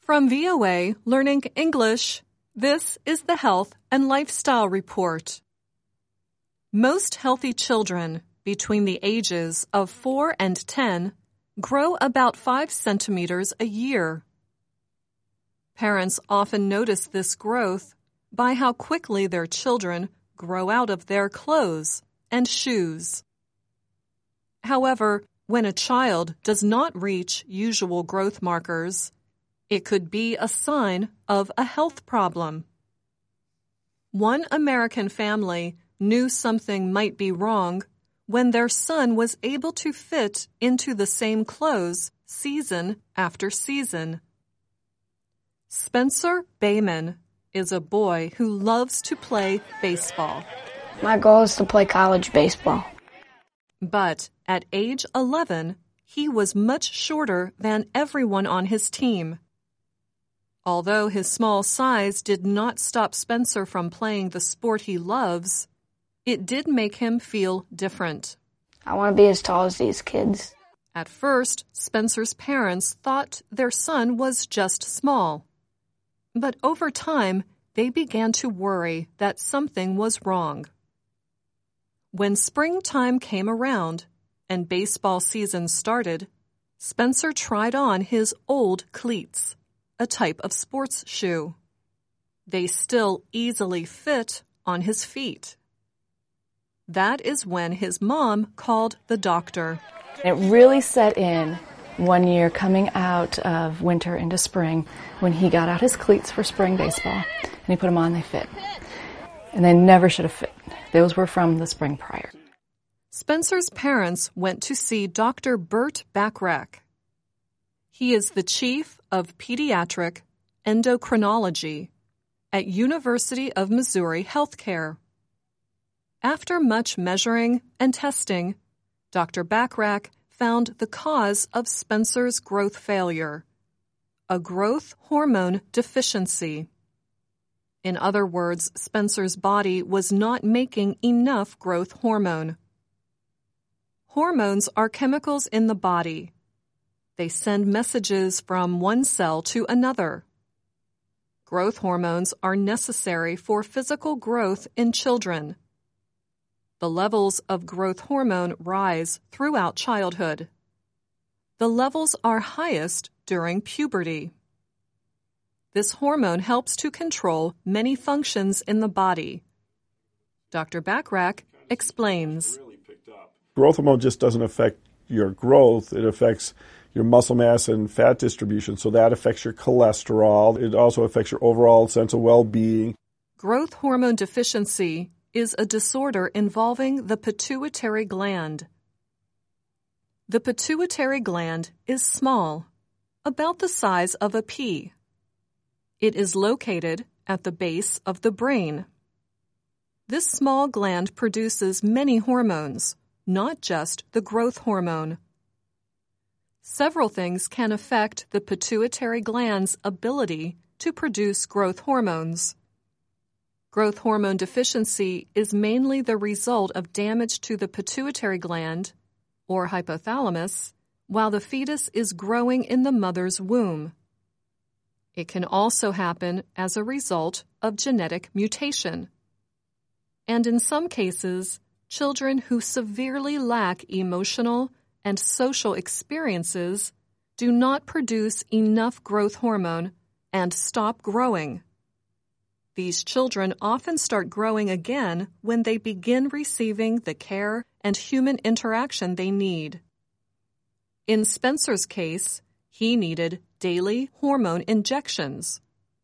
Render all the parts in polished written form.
From VOA Learning English, this is the Health and Lifestyle Report. Most healthy children between the ages of 4 and 10 grow about 5 centimeters a year. Parents often notice this growth by how quickly their children grow out of their clothes and shoes. However, when a child does not reach usual growth markers, it could be a sign of a health problem. One American family knew something might be wrong when their son was able to fit into the same clothes season after season. Spencer Bayman is a boy who loves to play baseball. My goal is to play college baseball. But at age 11, he was much shorter than everyone on his team. Although his small size did not stop Spencer from playing the sport he loves, it did make him feel different. I want to be as tall as these kids. At first, Spencer's parents thought their son was just small. But over time, they began to worry that something was wrong. When springtime came around and baseball season started, Spencer tried on his old cleats, a type of sports shoe. They still easily fit on his feet. That is when his mom called the doctor. It really set in one year coming out of winter into spring when he got out his cleats for spring baseball and he put them on, they fit. And they never should have fit. Those were from the spring prior. Spencer's parents went to see Dr. Bert Bachrach. He is the chief of pediatric endocrinology at University of Missouri Healthcare. After much measuring and testing, Dr. Bachrach found the cause of Spencer's growth failure, a growth hormone deficiency. In other words, Spencer's body was not making enough growth hormone. Hormones are chemicals in the body. They send messages from one cell to another. Growth hormones are necessary for physical growth in children. The levels of growth hormone rise throughout childhood. The levels are highest during puberty. This hormone helps to control many functions in the body. Dr. Bachrach explains. Growth hormone just doesn't affect your growth. It affects your muscle mass and fat distribution, so that affects your cholesterol. It also affects your overall sense of well-being. Growth hormone deficiency is a disorder involving the pituitary gland. The pituitary gland is small, about the size of a pea. It is located at the base of the brain. This small gland produces many hormones, not just the growth hormone. Several things can affect the pituitary gland's ability to produce growth hormones. Growth hormone deficiency is mainly the result of damage to the pituitary gland, or hypothalamus, while the fetus is growing in the mother's womb. It can also happen as a result of genetic mutation. And in some cases, children who severely lack emotional and social experiences do not produce enough growth hormone and stop growing. These children often start growing again when they begin receiving the care and human interaction they need. In Spencer's case, he needed daily hormone injections.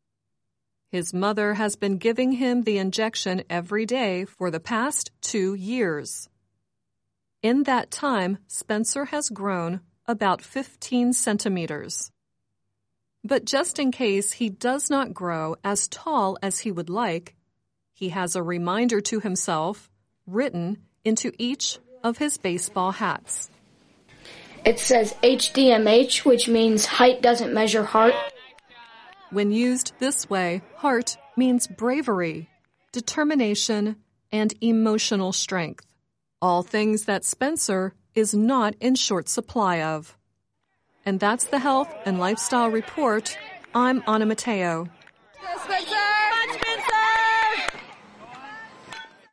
His mother has been giving him the injection every day for the past 2 years. In that time, Spencer has grown about 15 centimeters. But just in case he does not grow as tall as he would like, he has a reminder to himself written into each of his baseball hats. It says HDMH, which means height doesn't measure heart. When used this way, heart means bravery, determination, and emotional strength, all things that Spencer is not in short supply of. And that's the Health and Lifestyle Report. I'm Anna Mateo. Spectacular!